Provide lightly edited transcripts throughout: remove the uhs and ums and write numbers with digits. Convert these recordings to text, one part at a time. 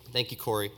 Thank you, Corey.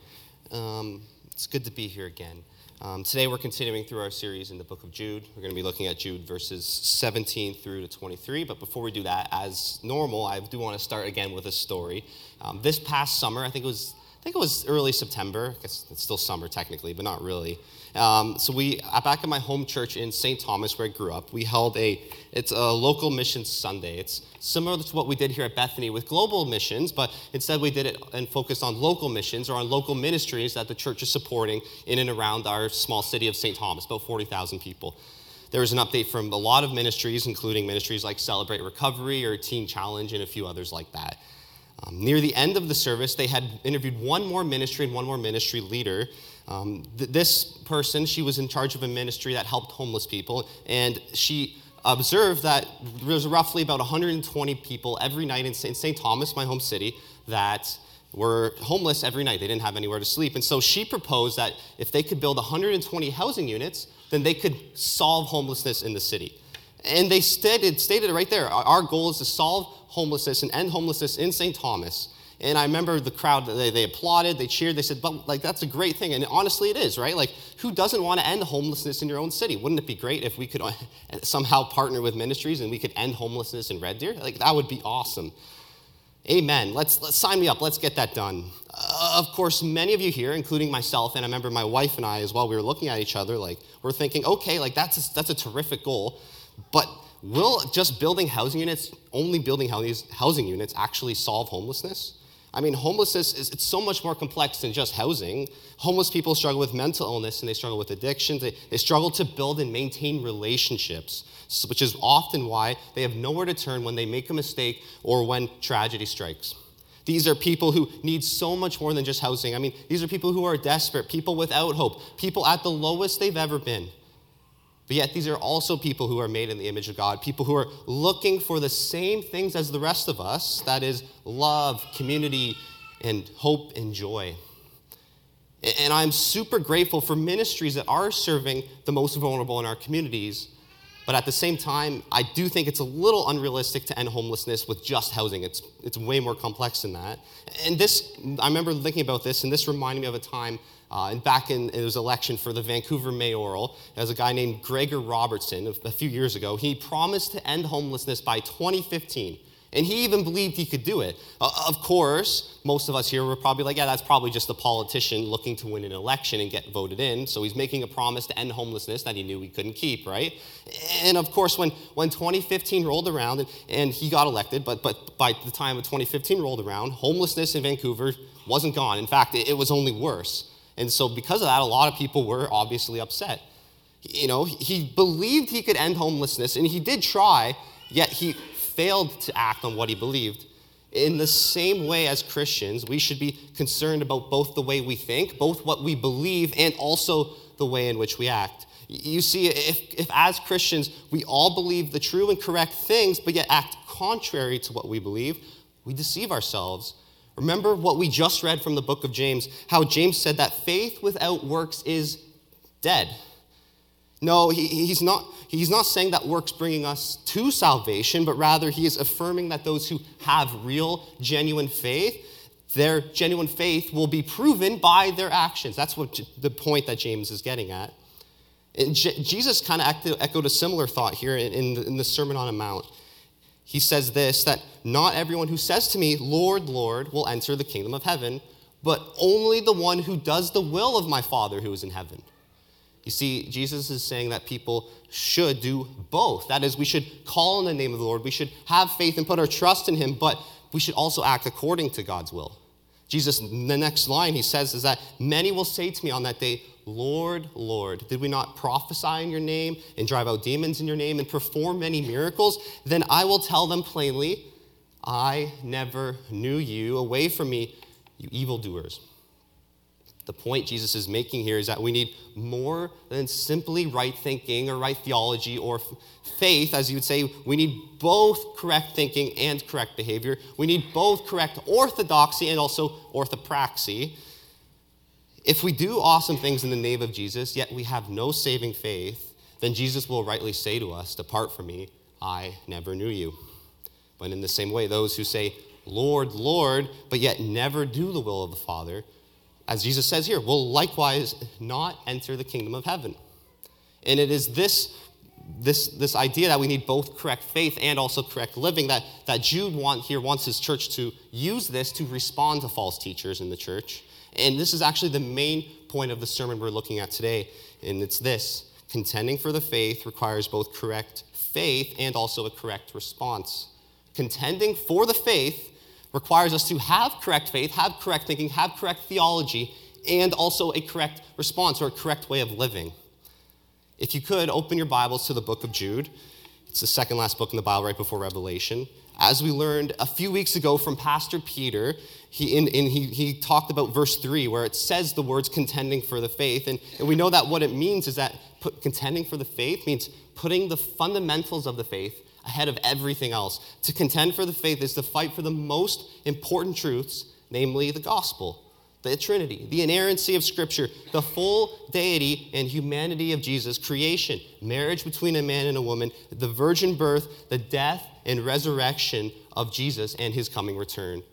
It's good to be here again. Today we're continuing through our series in the book of Jude. We're going to be looking at Jude verses 17 through to 23. But before we do that, as normal, I do want to start again with a story. This past summer, I think it was early September. I guess it's still summer technically, but not really. So back at my home church in St. Thomas, where I grew up, we held it's a local missions Sunday. It's similar to what we did here at Bethany with global missions, but instead we did it and focused on local missions or on local ministries that the church is supporting in and around our small city of St. Thomas, about 40,000 people. There was an update from a lot of ministries, including ministries like Celebrate Recovery or Teen Challenge and a few others like that. Near the end of the service, they had interviewed one more ministry and one more ministry leader. This person, she was in charge of a ministry that helped homeless people, and she observed that there was roughly about 120 people every night in St. Thomas, my home city, that were homeless every night. They didn't have anywhere to sleep. And so she proposed that if they could build 120 housing units, then they could solve homelessness in the city. And they stated it right there. Our goal is to solve homelessness and end homelessness in St. Thomas. And I remember the crowd, they applauded, they cheered, they said, but that's a great thing. And honestly, it is, right? Who doesn't want to end homelessness in your own city? Wouldn't it be great if we could somehow partner with ministries and we could end homelessness in Red Deer? That would be awesome. Amen. Let's sign me up. Let's get that done. Of course, many of you here, including myself, and I remember my wife and I as well, we were looking at each other we're thinking, okay, that's a terrific goal, but will just building housing units, only building housing units actually solve homelessness? I mean, homelessness it's so much more complex than just housing. Homeless people struggle with mental illness and they struggle with addictions. They struggle to build and maintain relationships, which is often why they have nowhere to turn when they make a mistake or when tragedy strikes. These are people who need so much more than just housing. I mean, these are people who are desperate, people without hope, people at the lowest they've ever been. But yet these are also people who are made in the image of God, people who are looking for the same things as the rest of us, that is love, community, and hope and joy. And I'm super grateful for ministries that are serving the most vulnerable in our communities, but at the same time, I do think it's a little unrealistic to end homelessness with just housing. It's way more complex than that. And I remember thinking about this, and this reminded me of a time back in it was election for the Vancouver mayoral. There was a guy named Gregor Robertson a few years ago. He promised to end homelessness by 2015, and he even believed he could do it. Of course, most of us here were probably like, yeah, that's probably just a politician looking to win an election and get voted in, so he's making a promise to end homelessness that he knew he couldn't keep, right? And of course, when 2015 rolled around and he got elected, but by the time of 2015 rolled around, homelessness in Vancouver wasn't gone. In fact, it was only worse. And so because of that, a lot of people were obviously upset. He believed he could end homelessness, and he did try, yet he failed to act on what he believed. In the same way as Christians, we should be concerned about both the way we think, both what we believe, and also the way in which we act. You see, if as Christians, we all believe the true and correct things, but yet act contrary to what we believe, we deceive ourselves. Remember what we just read from the book of James, how James said that faith without works is dead. No, he's not saying that works bringing us to salvation, but rather he is affirming that those who have real, genuine faith, their genuine faith will be proven by their actions. That's what the point that James is getting at. And Jesus kind of echoed a similar thought here in the Sermon on the Mount. He says this, that not everyone who says to me, Lord, Lord, will enter the kingdom of heaven, but only the one who does the will of my Father who is in heaven. You see, Jesus is saying that people should do both. That is, we should call on the name of the Lord, we should have faith and put our trust in him, but we should also act according to God's will. Jesus, in the next line he says is that many will say to me on that day, Lord, Lord, did we not prophesy in your name and drive out demons in your name and perform many miracles? Then I will tell them plainly, I never knew you. Away from me, you evildoers. The point Jesus is making here is that we need more than simply right thinking or right theology or faith, as you would say. We need both correct thinking and correct behavior. We need both correct orthodoxy and also orthopraxy. If we do awesome things in the name of Jesus, yet we have no saving faith, then Jesus will rightly say to us, depart from me, I never knew you. But in the same way, those who say, Lord, Lord, but yet never do the will of the Father, as Jesus says here, will likewise not enter the kingdom of heaven. And it is this idea that we need both correct faith and also correct living that Jude wants his church to use this to respond to false teachers in the church. And this is actually the main point of the sermon we're looking at today, and it's this: contending for the faith requires both correct faith and also a correct response. Contending for the faith requires us to have correct faith, have correct thinking, have correct theology, and also a correct response or a correct way of living. If you could, open your Bibles to the book of Jude. It's the second last book in the Bible right before Revelation. As we learned a few weeks ago from Pastor Peter, he talked about verse 3 where it says the words contending for the faith. And we know that what it means is that contending for the faith means putting the fundamentals of the faith ahead of everything else. To contend for the faith is to fight for the most important truths, namely the gospel, the Trinity, the inerrancy of Scripture, the full deity and humanity of Jesus, creation, marriage between a man and a woman, the virgin birth, the death and resurrection of Jesus, and his coming return.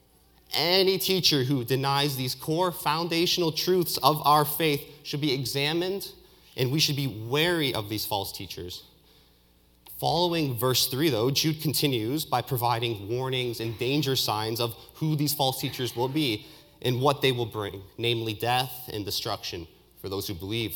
Any teacher who denies these core foundational truths of our faith should be examined, and we should be wary of these false teachers. Following verse 3, though, Jude continues by providing warnings and danger signs of who these false teachers will be and what they will bring, namely death and destruction for those who believe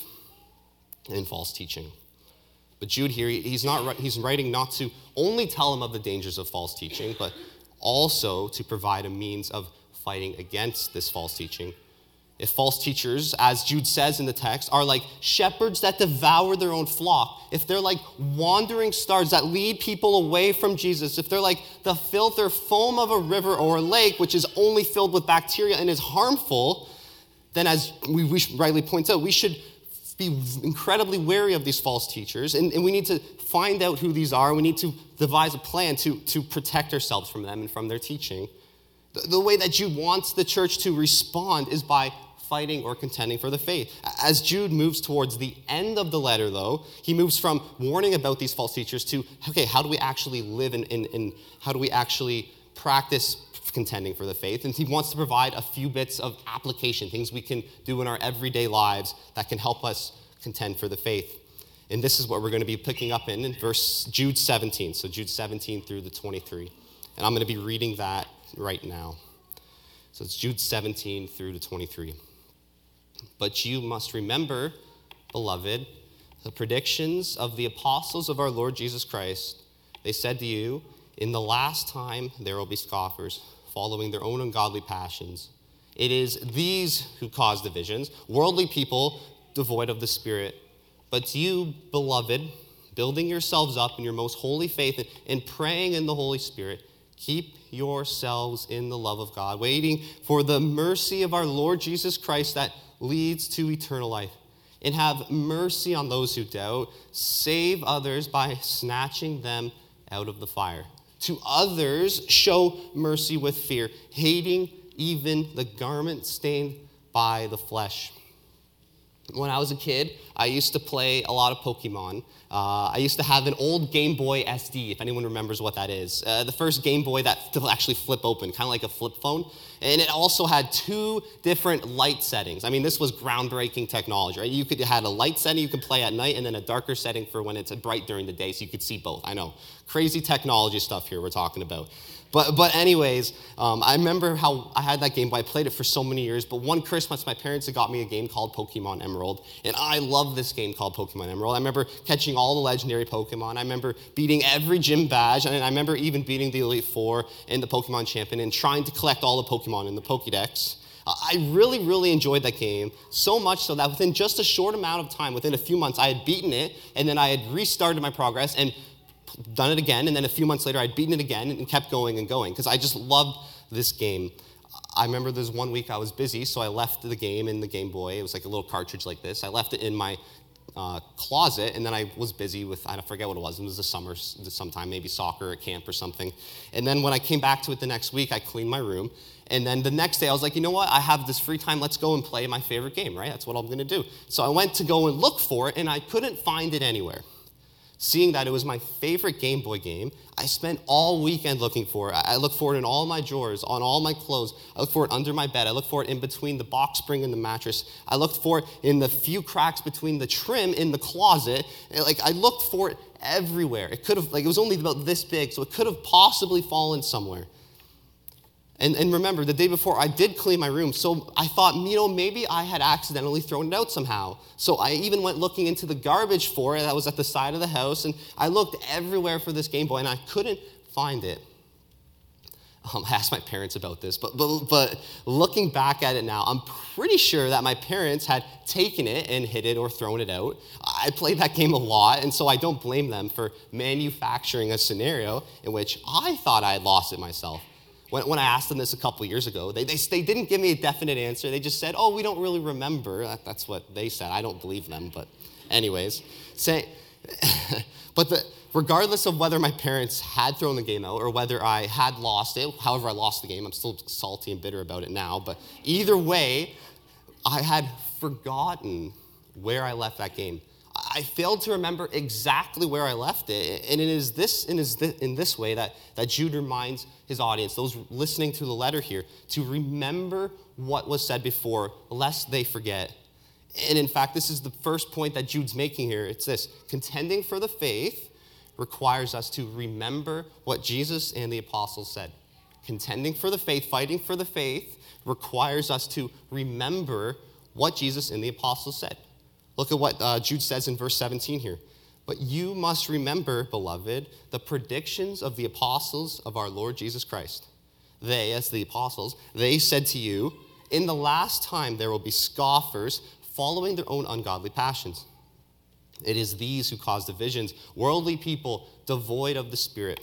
in false teaching. But Jude here, he's writing not to only tell them of the dangers of false teaching, but also to provide a means of fighting against this false teaching. If false teachers, as Jude says in the text, are like shepherds that devour their own flock, if they're like wandering stars that lead people away from Jesus, if they're like the filth or foam of a river or a lake, which is only filled with bacteria and is harmful, then as we rightly point out, we should be incredibly wary of these false teachers, and we need to find out who these are. We need to devise a plan to protect ourselves from them and from their teaching. The way that Jude wants the church to respond is by fighting or contending for the faith. As Jude moves towards the end of the letter, though, he moves from warning about these false teachers to, okay, how do we actually live and how do we actually practice contending for the faith? And he wants to provide a few bits of application, things we can do in our everyday lives that can help us contend for the faith. And this is what we're going to be picking up in Jude 17. So Jude 17 through the 23. And I'm going to be reading that right now. So it's Jude 17 through to 23. But you must remember, beloved, the predictions of the apostles of our Lord Jesus Christ. They said to you, in the last time there will be scoffers, following their own ungodly passions. It is these who cause divisions, worldly people devoid of the Spirit. But you, beloved, building yourselves up in your most holy faith and praying in the Holy Spirit, keep yourselves in the love of God, waiting for the mercy of our Lord Jesus Christ that leads to eternal life. And have mercy on those who doubt. Save others by snatching them out of the fire. To others, show mercy with fear, hating even the garment stained by the flesh. When I was a kid, I used to play a lot of Pokemon. I used to have an old Game Boy SD, if anyone remembers what that is. The first Game Boy that to actually flip open, kind of like a flip phone. And it also had 2 different light settings. I mean, this was groundbreaking technology, right? You had a light setting you could play at night, and then a darker setting for when it's bright during the day, so you could see both. I know, crazy technology stuff here we're talking about. But anyways, I remember how I had that Game Boy. I played it for so many years, but one Christmas, my parents had got me a game called Pokemon Emerald, and I love this game called Pokemon Emerald. I remember catching all the legendary Pokemon. I remember beating every gym badge, and I remember even beating the Elite Four and the Pokemon Champion and trying to collect all the Pokemon in the Pokédex. I really, really enjoyed that game, so much so that within just a short amount of time, within a few months, I had beaten it, and then I had restarted my progress and done it again, and then a few months later I'd beaten it again and kept going and going because I just loved this game. I remember there's one week I was busy, so I left the game in the Game Boy. It was like a little cartridge like this. I left it in my closet, and then I was busy with, I forget what it was the summer sometime, maybe soccer at camp or something. And then when I came back to it the next week, I cleaned my room. And then the next day I was like, you know what? I have this free time. Let's go and play my favorite game, right? That's what I'm going to do. So I went to go and look for it, and I couldn't find it anywhere. Seeing that it was my favorite Game Boy game, I spent all weekend looking for it. I looked for it in all my drawers, on all my clothes. I looked for it under my bed. I looked for it in between the box spring and the mattress. I looked for it in the few cracks between the trim in the closet. I looked for it everywhere. It could have, it was only about this big, so it could have possibly fallen somewhere. And remember, the day before, I did clean my room, so I thought, maybe I had accidentally thrown it out somehow. So I even went looking into the garbage for it that was at the side of the house, and I looked everywhere for this Game Boy, and I couldn't find it. I asked my parents about this, but looking back at it now, I'm pretty sure that my parents had taken it and hid it or thrown it out. I played that game a lot, and so I don't blame them for manufacturing a scenario in which I thought I had lost it myself. When I asked them this a couple years ago, they didn't give me a definite answer. They just said, we don't really remember. That's what they said. I don't believe them, but anyways. Regardless of whether my parents had thrown the game out or whether I had lost it, however I lost the game, I'm still salty and bitter about it now, but either way, I had forgotten where I left that game. I failed to remember exactly where I left it, and it is in this way that Jude reminds his audience, those listening to the letter here, to remember what was said before, lest they forget. And in fact, this is the first point that Jude's making here. It's this: contending for the faith requires us to remember what Jesus and the apostles said. Contending for the faith, fighting for the faith, requires us to remember what Jesus and the apostles said. Look at what Jude says in verse 17 here. But you must remember, beloved, the predictions of the apostles of our Lord Jesus Christ. They, as the apostles, they said to you, in the last time there will be scoffers following their own ungodly passions. It is these who cause divisions, worldly people devoid of the Spirit.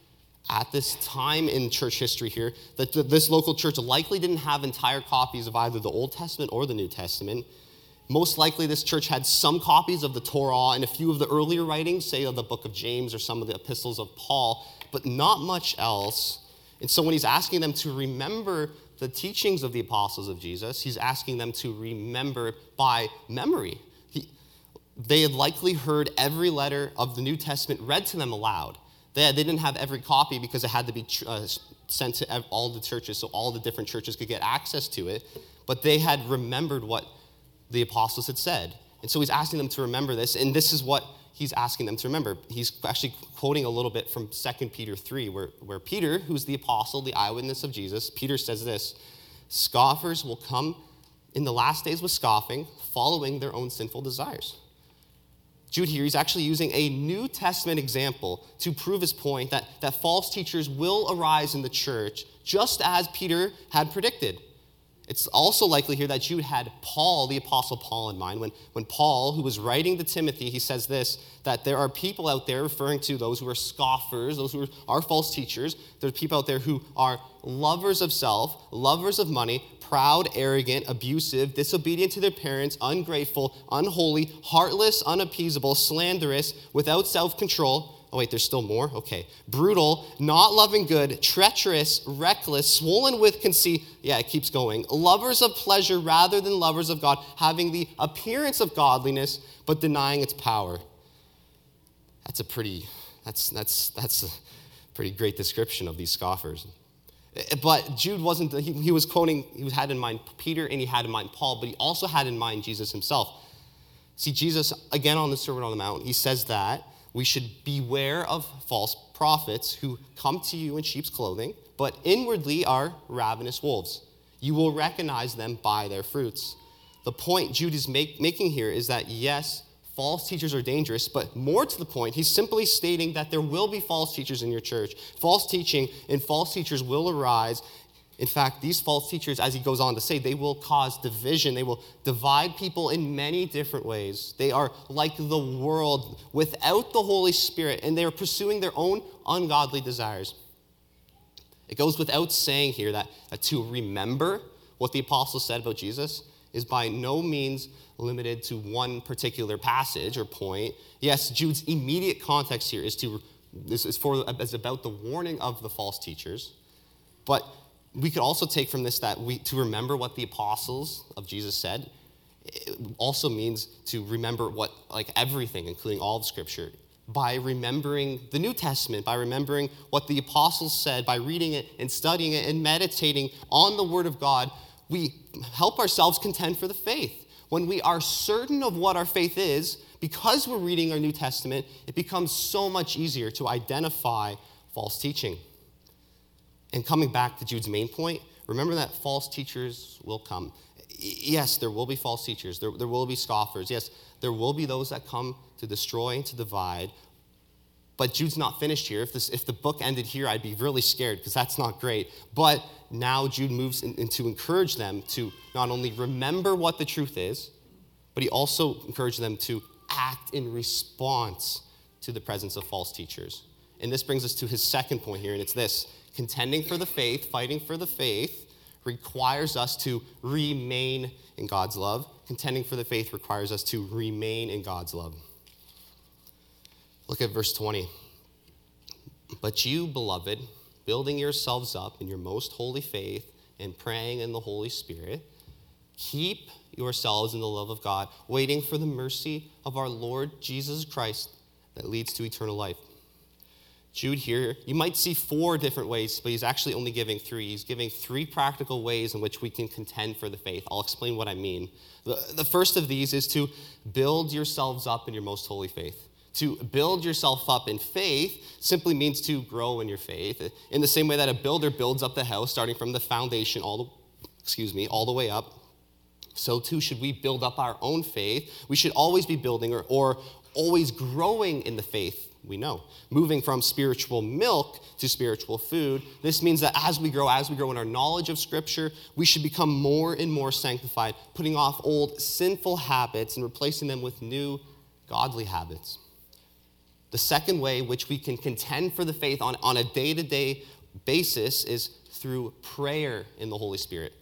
At this time in church history here, this local church likely didn't have entire copies of either the Old Testament or the New Testament. Most likely, this church had some copies of the Torah and a few of the earlier writings, say of the book of James or some of the epistles of Paul, but not much else. And so when he's asking them to remember the teachings of the apostles of Jesus, he's asking them to remember by memory. They had likely heard every letter of the New Testament read to them aloud. They didn't have every copy because it had to be sent to all the churches so all the different churches could get access to it, but they had remembered what the apostles had said. And so he's asking them to remember this, and this is what he's asking them to remember. He's actually quoting a little bit from 2 Peter 3, where Peter, who's the apostle, the eyewitness of Jesus, Peter says this: scoffers will come in the last days with scoffing, following their own sinful desires. Jude here, he's actually using a New Testament example to prove his point that false teachers will arise in the church, just as Peter had predicted. It's also likely here that Jude had Paul, the Apostle Paul, in mind. When Paul, who was writing to Timothy, he says this, that there are people out there, referring to those who are scoffers, those who are false teachers. There's people out there who are lovers of self, lovers of money, proud, arrogant, abusive, disobedient to their parents, ungrateful, unholy, heartless, unappeasable, slanderous, without self-control. Oh, wait, there's still more? Okay. Brutal, not loving good, treacherous, reckless, swollen with conceit. Yeah, it keeps going. Lovers of pleasure rather than lovers of God, having the appearance of godliness, but denying its power. That's a pretty great description of these scoffers. But Jude wasn't, he was quoting, he had in mind Peter and he had in mind Paul, but he also had in mind Jesus himself. See, Jesus, again on the Sermon on the Mount, he says that we should beware of false prophets who come to you in sheep's clothing, but inwardly are ravenous wolves. You will recognize them by their fruits. The point Jude is making here is that, yes, false teachers are dangerous, but more to the point, he's simply stating that there will be false teachers in your church. False teaching and false teachers will arise. In fact, these false teachers, as he goes on to say, they will cause division. They will divide people in many different ways. They are like the world without the Holy Spirit, and they are pursuing their own ungodly desires. It goes without saying here that to remember what the apostles said about Jesus is by no means limited to one particular passage or point. Yes, Jude's immediate context here is about the warning of the false teachers, but we could also take from this that to remember what the apostles of Jesus said, it also means to remember everything, including all of Scripture. by remembering the New Testament, by remembering what the apostles said, by reading it and studying it and meditating on the Word of God, we help ourselves contend for the faith. When we are certain of what our faith is, because we're reading our New Testament, it becomes so much easier to identify false teaching. And coming back to Jude's main point, remember that false teachers will come. Yes, there will be false teachers. There will be scoffers. Yes, there will be those that come to destroy and to divide. But Jude's not finished here. If the book ended here, I'd be really scared because that's not great. But now Jude moves in to encourage them to not only remember what the truth is, but he also encouraged them to act in response to the presence of false teachers. And this brings us to his second point here, and it's this. Contending for the faith, fighting for the faith, requires us to remain in God's love. Contending for the faith requires us to remain in God's love. Look at verse 20. But you, beloved, building yourselves up in your most holy faith and praying in the Holy Spirit, keep yourselves in the love of God, waiting for the mercy of our Lord Jesus Christ that leads to eternal life. Jude here, you might see 4 different ways, but he's actually only giving 3. He's giving 3 practical ways in which we can contend for the faith. I'll explain what I mean. The first of these is to build yourselves up in your most holy faith. To build yourself up in faith simply means to grow in your faith. In the same way that a builder builds up the house, starting from the foundation all the way up, so too should we build up our own faith. We should always be building or always growing in the faith we know. Moving from spiritual milk to spiritual food, this means that as we grow in our knowledge of Scripture, we should become more and more sanctified, putting off old sinful habits and replacing them with new godly habits. The second way which we can contend for the faith on a day-to-day basis is through prayer in the Holy Spirit.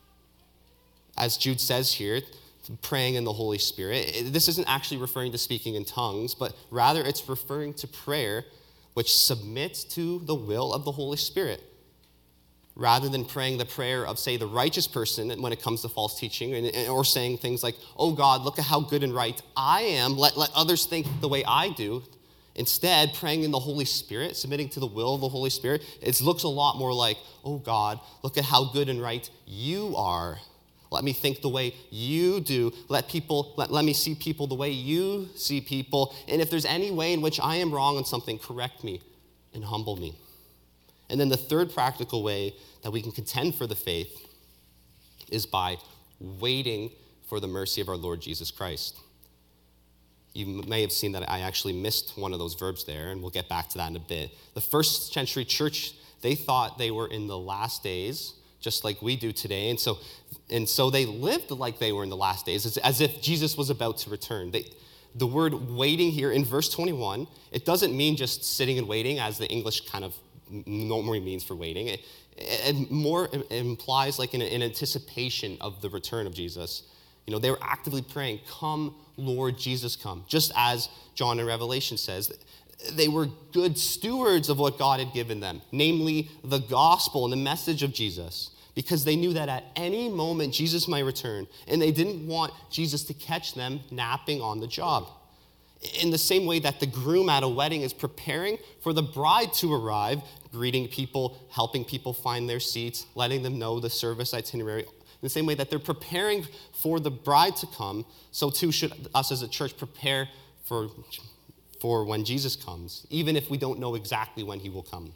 As Jude says here, praying in the Holy Spirit. This isn't actually referring to speaking in tongues, but rather it's referring to prayer which submits to the will of the Holy Spirit. Rather than praying the prayer of, say, the righteous person when it comes to false teaching, or saying things like, oh God, look at how good and right I am, let others think the way I do. Instead, praying in the Holy Spirit, submitting to the will of the Holy Spirit, it looks a lot more like, oh God, look at how good and right you are. Let me think the way you do. Let me see people the way you see people. And if there's any way in which I am wrong on something, correct me and humble me. And then the third practical way that we can contend for the faith is by waiting for the mercy of our Lord Jesus Christ. You may have seen that I actually missed one of those verbs there, and we'll get back to that in a bit. The first century church, they thought they were in the last days, just like we do today. And so they lived like they were in the last days, as if Jesus was about to return. The word waiting here in verse 21, it doesn't mean just sitting and waiting as the English kind of normally means for waiting. It more implies like an anticipation of the return of Jesus. You know, they were actively praying, come, Lord Jesus, come. Just as John in Revelation says, they were good stewards of what God had given them, namely the gospel and the message of Jesus, because they knew that at any moment Jesus might return, and they didn't want Jesus to catch them napping on the job. In the same way that the groom at a wedding is preparing for the bride to arrive, greeting people, helping people find their seats, letting them know the service itinerary, in the same way that they're preparing for the bride to come, so too should us as a church prepare for when Jesus comes, even if we don't know exactly when he will come.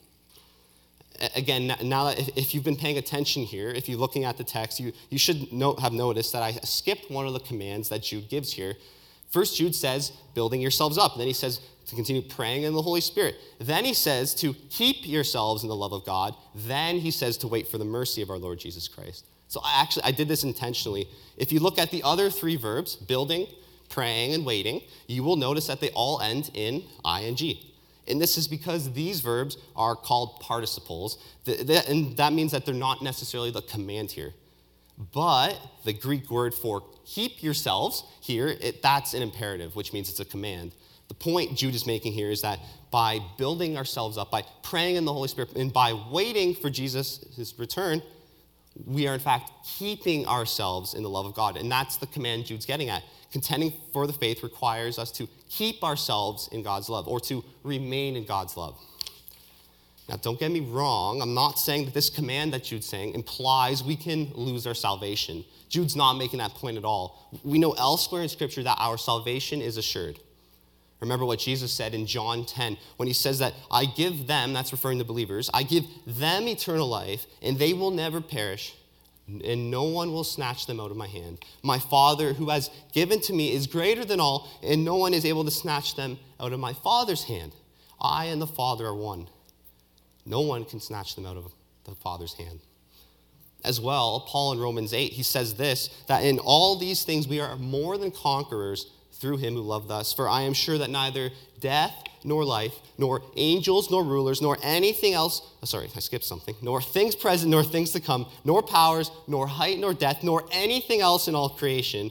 Again, now that if you've been paying attention here, if you're looking at the text, you should have noticed that I skipped one of the commands that Jude gives here. First, Jude says, building yourselves up. Then he says to continue praying in the Holy Spirit. Then he says to keep yourselves in the love of God. Then he says to wait for the mercy of our Lord Jesus Christ. So I did this intentionally. If you look at the other 3 verbs, building, praying, and waiting, you will notice that they all end in ing. And this is because these verbs are called participles, and that means that they're not necessarily the command here. But the Greek word for keep yourselves here, that's an imperative, which means it's a command. The point Jude is making here is that by building ourselves up, by praying in the Holy Spirit, and by waiting for Jesus' return, we are in fact keeping ourselves in the love of God. And that's the command Jude's getting at. Contending for the faith requires us to keep ourselves in God's love, or to remain in God's love. Now, don't get me wrong. I'm not saying that this command that Jude's saying implies we can lose our salvation. Jude's not making that point at all. We know elsewhere in Scripture that our salvation is assured. Remember what Jesus said in John 10 when he says that I give them, that's referring to believers, I give them eternal life, and they will never perish, and no one will snatch them out of my hand. My Father who has given to me is greater than all, and no one is able to snatch them out of my Father's hand. I and the Father are one. No one can snatch them out of the Father's hand. As well, Paul in Romans 8, he says this, that in all these things we are more than conquerors through him who loved us. For I am sure that neither death nor life, nor angels nor rulers, nor anything else, nor things present nor things to come, nor powers, nor height nor depth, nor anything else in all creation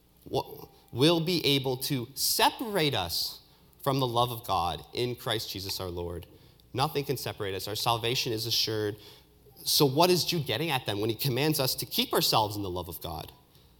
will be able to separate us from the love of God in Christ Jesus our Lord. Nothing can separate us. Our salvation is assured. So what is Jude getting at then when he commands us to keep ourselves in the love of God?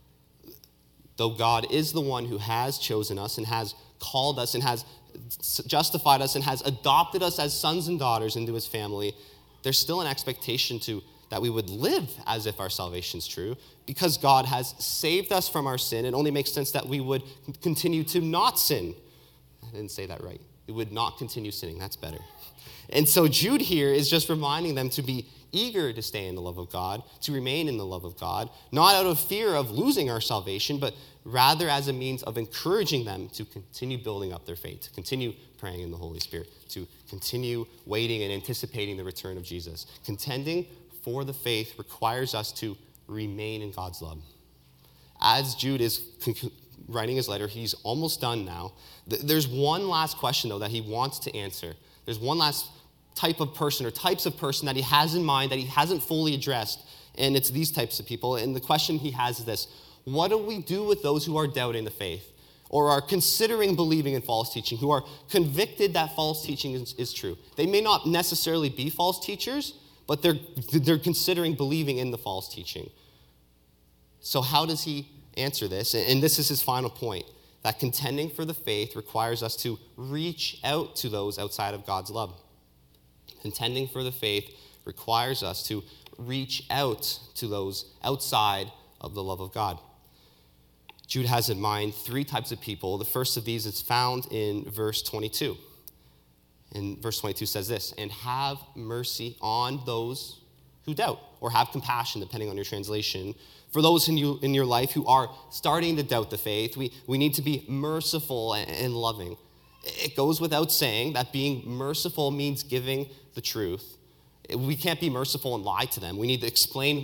Though God is the one who has chosen us and has called us and has justified us and has adopted us as sons and daughters into his family, there's still an expectation that we would live as if our salvation is true. Because God has saved us from our sin, it only makes sense that we would continue to not sin. I didn't say that right. We would not continue sinning. That's better. And so Jude here is just reminding them to be eager to stay in the love of God, to remain in the love of God, not out of fear of losing our salvation, but rather as a means of encouraging them to continue building up their faith, to continue praying in the Holy Spirit, to continue waiting and anticipating the return of Jesus. Contending for the faith requires us to remain in God's love. As Jude is writing his letter, he's almost done now. There's one last question, though, that he wants to answer. There's one last type of person or types of person that he has in mind that he hasn't fully addressed, and it's these types of people. And the question he has is this: what do we do with those who are doubting the faith or are considering believing in false teaching, who are convicted that false teaching is true? They may not necessarily be false teachers, but they're considering believing in the false teaching. So how does he answer this? And this is his final point, that contending for the faith requires us to reach out to those outside of God's love. Contending for the faith requires us to reach out to those outside of the love of God. Jude has in mind three types of people. The first of these is found in verse 22. And verse 22 says this: and have mercy on those who doubt, or have compassion, depending on your translation. For those in your life who are starting to doubt the faith, we need to be merciful and loving. It goes without saying that being merciful means giving the truth. We can't be merciful and lie to them. We need to explain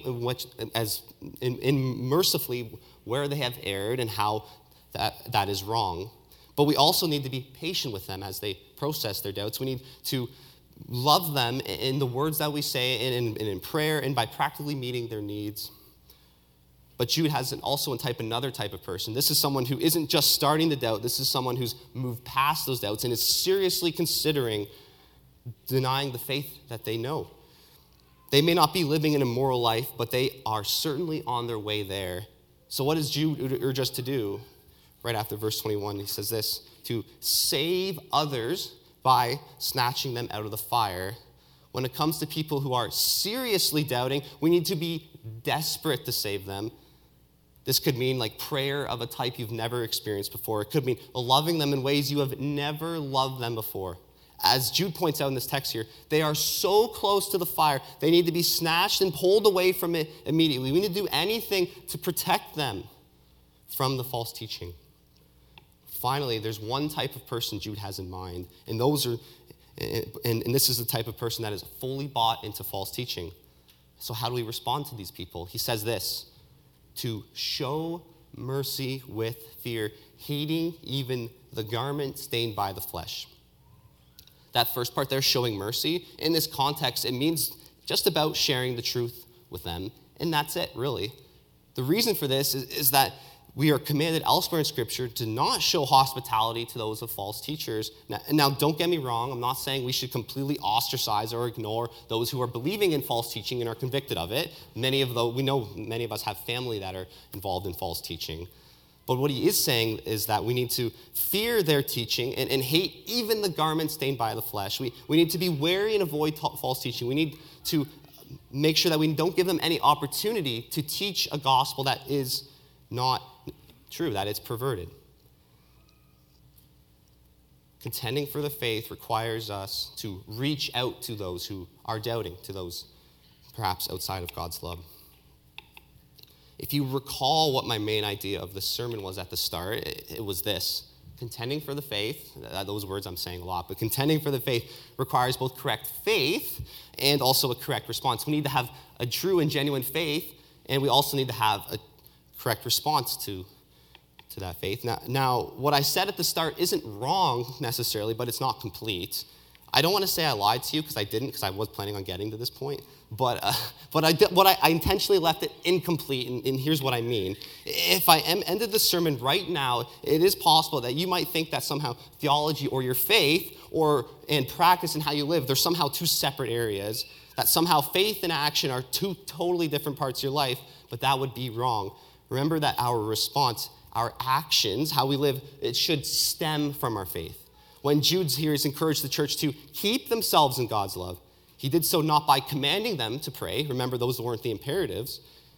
mercifully where they have erred and how that is wrong. But we also need to be patient with them as they process their doubts. We need to love them in the words that we say and in prayer and by practically meeting their needs. But Jude has also another type of person. This is someone who isn't just starting to doubt. This is someone who's moved past those doubts and is seriously considering denying the faith that they know. They may not be living an immoral life, but they are certainly on their way there. So what does Jude urge us to do? Right after verse 21, he says this: to save others by snatching them out of the fire. When it comes to people who are seriously doubting, we need to be desperate to save them. This could mean like prayer of a type you've never experienced before. It could mean loving them in ways you have never loved them before. As Jude points out in this text here, they are so close to the fire, they need to be snatched and pulled away from it immediately. We need to do anything to protect them from the false teaching. Finally, there's one type of person Jude has in mind, and this is the type of person that is fully bought into false teaching. So how do we respond to these people? He says this: to show mercy with fear, hating even the garment stained by the flesh. That first part there, showing mercy, in this context, it means just about sharing the truth with them, and that's it, really. The reason for this is that we are commanded elsewhere in Scripture to not show hospitality to those of false teachers. Now, don't get me wrong. I'm not saying we should completely ostracize or ignore those who are believing in false teaching and are convicted of it. We know many of us have family that are involved in false teaching. But what he is saying is that we need to fear their teaching and hate even the garment stained by the flesh. We need to be wary and avoid false teaching. We need to make sure that we don't give them any opportunity to teach a gospel that is not true, that it's perverted. Contending for the faith requires us to reach out to those who are doubting, to those perhaps outside of God's love. If you recall what my main idea of the sermon was at the start, it was this. Contending for the faith, those words I'm saying a lot, but contending for the faith requires both correct faith and also a correct response. We need to have a true and genuine faith, and we also need to have a correct response to that faith. Now, what I said at the start isn't wrong necessarily, but it's not complete. I don't want to say I lied to you because I didn't, because I was planning on getting to this point. But I intentionally left it incomplete, and here's what I mean. If I ended the sermon right now, it is possible that you might think that somehow theology or your faith and practice and how you live, they're somehow two separate areas, that somehow faith and action are two totally different parts of your life, but that would be wrong. Remember that our response, our actions, how we live, it should stem from our faith. When Jude here has encouraged the church to keep themselves in God's love, he did so not by commanding them to pray. Remember, those weren't the imperatives.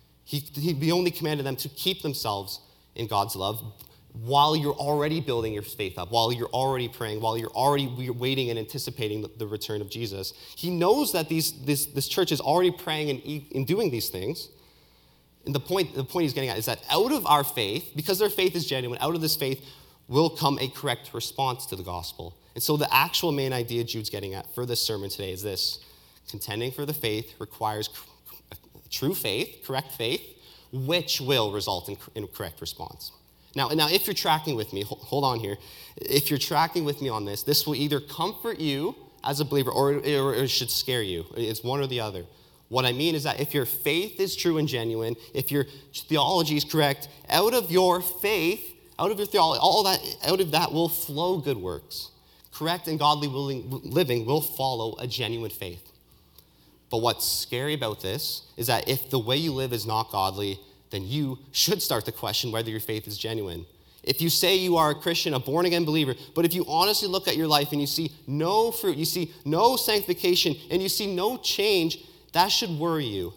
He only commanded them to keep themselves in God's love while you're already building your faith up, while you're already praying, while you're already waiting and anticipating the return of Jesus. He knows that this church is already praying and doing these things. And the point he's getting at is that out of our faith, because their faith is genuine, out of this faith will come a correct response to the gospel. And so the actual main idea Jude's getting at for this sermon today is this. Contending for the faith requires true faith, correct faith, which will result in a correct response. Now, if you're tracking with me, hold on here. If you're tracking with me on this will either comfort you as a believer or it should scare you. It's one or the other. What I mean is that if your faith is true and genuine, if your theology is correct, out of your faith, out of your theology, out of that will flow good works. Correct and godly living will follow a genuine faith. But what's scary about this is that if the way you live is not godly, then you should start to question whether your faith is genuine. If you say you are a Christian, a born-again believer, but if you honestly look at your life and you see no fruit, you see no sanctification, and you see no change, that should worry you.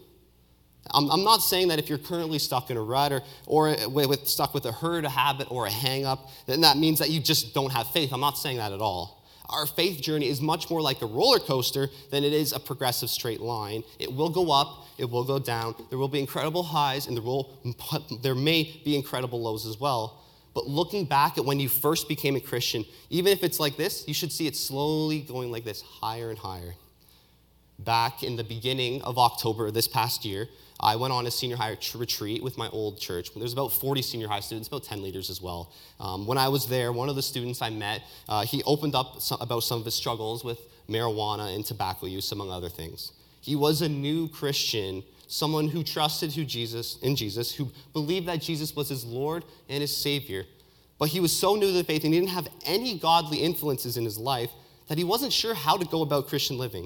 I'm not saying that if you're currently stuck in a rut or stuck with a hurt, a habit, or a hang-up, then that means that you just don't have faith. I'm not saying that at all. Our faith journey is much more like a roller coaster than it is a progressive straight line. It will go up, it will go down. There will be incredible highs, and there may be incredible lows as well. But looking back at when you first became a Christian, even if it's like this, you should see it slowly going like this, higher and higher. Back in the beginning of October this past year, I went on a senior high retreat with my old church. There's about 40 senior high students, about 10 leaders as well. When I was there, one of the students I met, he opened up about some of his struggles with marijuana and tobacco use, among other things. He was a new Christian, someone who trusted in Jesus, who believed that Jesus was his Lord and his Savior. But he was so new to the faith and he didn't have any godly influences in his life that he wasn't sure how to go about Christian living.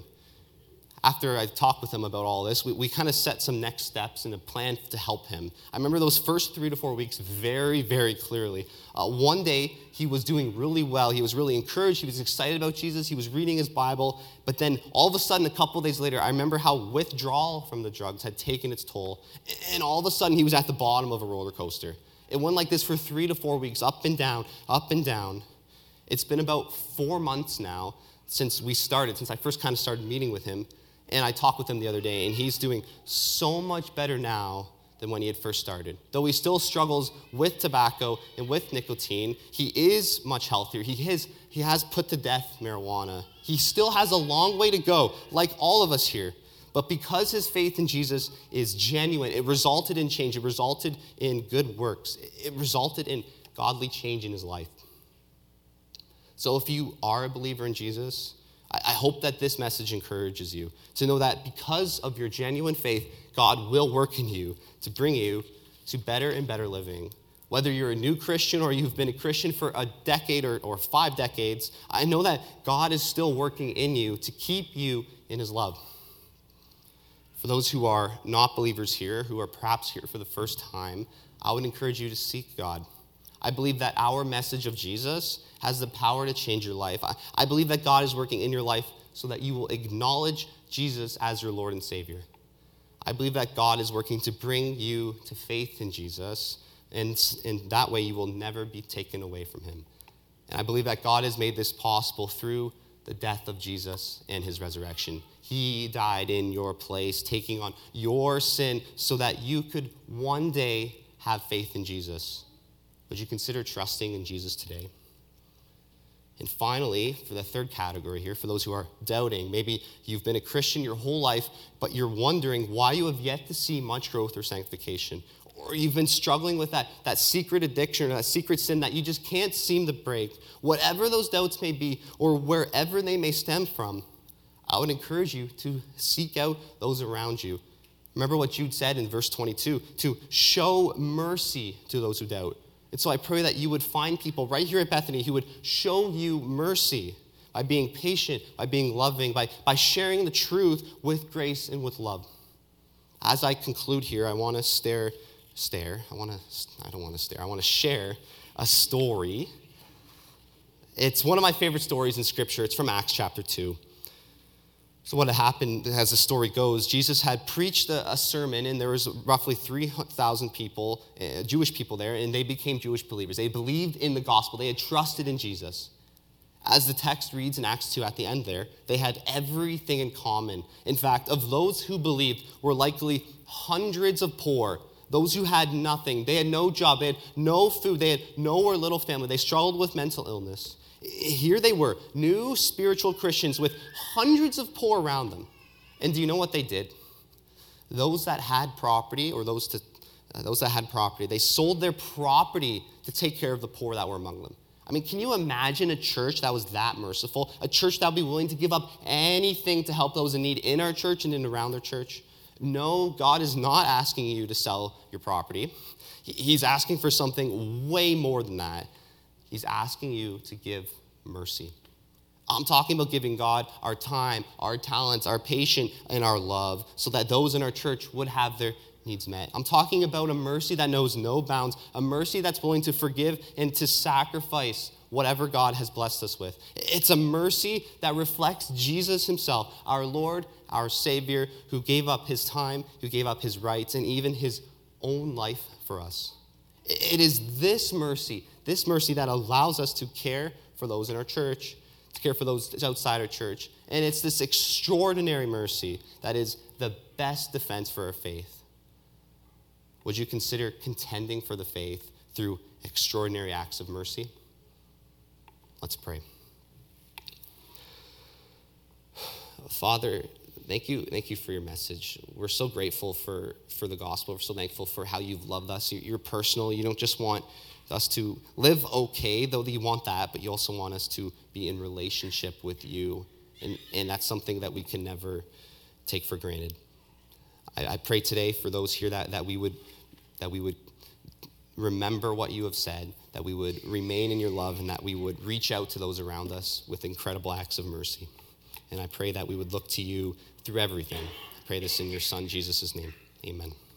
After I talked with him about all this, we kind of set some next steps and a plan to help him. I remember those first 3 to 4 weeks very, very clearly. One day, he was doing really well. He was really encouraged. He was excited about Jesus. He was reading his Bible. But then all of a sudden, a couple days later, I remember how withdrawal from the drugs had taken its toll. And all of a sudden, he was at the bottom of a roller coaster. It went like this for 3 to 4 weeks, up and down, up and down. It's been about 4 months now since I first kind of started meeting with him. And I talked with him the other day, and he's doing so much better now than when he had first started. Though he still struggles with tobacco and with nicotine, he is much healthier. He has put to death marijuana. He still has a long way to go, like all of us here. But because his faith in Jesus is genuine, it resulted in change. It resulted in good works. It resulted in godly change in his life. So if you are a believer in Jesus, I hope that this message encourages you to know that because of your genuine faith, God will work in you to bring you to better and better living Whether you're a new Christian or you've been a Christian for a decade or 5 decades, I know that God is still working in you to keep you in his love. For those who are not believers here, who are perhaps here for the first time, I would encourage you to seek God. I believe that our message of Jesus has the power to change your life. I believe that God is working in your life so that you will acknowledge Jesus as your Lord and Savior. I believe that God is working to bring you to faith in Jesus, and in that way you will never be taken away from him. And I believe that God has made this possible through the death of Jesus and his resurrection. He died in your place, taking on your sin so that you could one day have faith in Jesus. Would you consider trusting in Jesus today? And finally, for the third category here, for those who are doubting, maybe you've been a Christian your whole life, but you're wondering why you have yet to see much growth or sanctification. Or you've been struggling with that secret addiction or that secret sin that you just can't seem to break. Whatever those doubts may be, or wherever they may stem from, I would encourage you to seek out those around you. Remember what Jude said in verse 22, to show mercy to those who doubt. And so I pray that you would find people right here at Bethany who would show you mercy by being patient, by being loving, by sharing the truth with grace and with love. As I conclude here, I want to share a story. It's one of my favorite stories in Scripture. It's from Acts chapter 2. So what had happened, as the story goes, Jesus had preached a sermon, and there was roughly 3,000 people, Jewish people there, and they became Jewish believers. They believed in the gospel. They had trusted in Jesus. As the text reads in Acts 2 at the end there, they had everything in common. In fact, of those who believed were likely hundreds of poor, those who had nothing. They had no job. They had no food. They had no or little family. They struggled with mental illness. Here they were, new spiritual Christians with hundreds of poor around them. And do you know what they did? Those that had property, they sold their property to take care of the poor that were among them. I mean, can you imagine a church that was that merciful? A church that would be willing to give up anything to help those in need in our church and in around their church? No, God is not asking you to sell your property. He's asking for something way more than that. He's asking you to give mercy. I'm talking about giving God our time, our talents, our patience, and our love so that those in our church would have their needs met. I'm talking about a mercy that knows no bounds, a mercy that's willing to forgive and to sacrifice whatever God has blessed us with. It's a mercy that reflects Jesus himself, our Lord, our Savior, who gave up his time, who gave up his rights, and even his own life for us. It is this mercy that allows us to care for those in our church, to care for those outside our church. And it's this extraordinary mercy that is the best defense for our faith. Would you consider contending for the faith through extraordinary acts of mercy? Let's pray. Father, thank you for your message. We're so grateful for the gospel. We're so thankful for how you've loved us. You're personal. You don't just want us to live okay, though you want that, but you also want us to be in relationship with you. And that's something that we can never take for granted. I pray today for those here that we would remember what you have said, that we would remain in your love, and that we would reach out to those around us with incredible acts of mercy. And I pray that we would look to you through everything. I pray this in your Son, Jesus' name. Amen.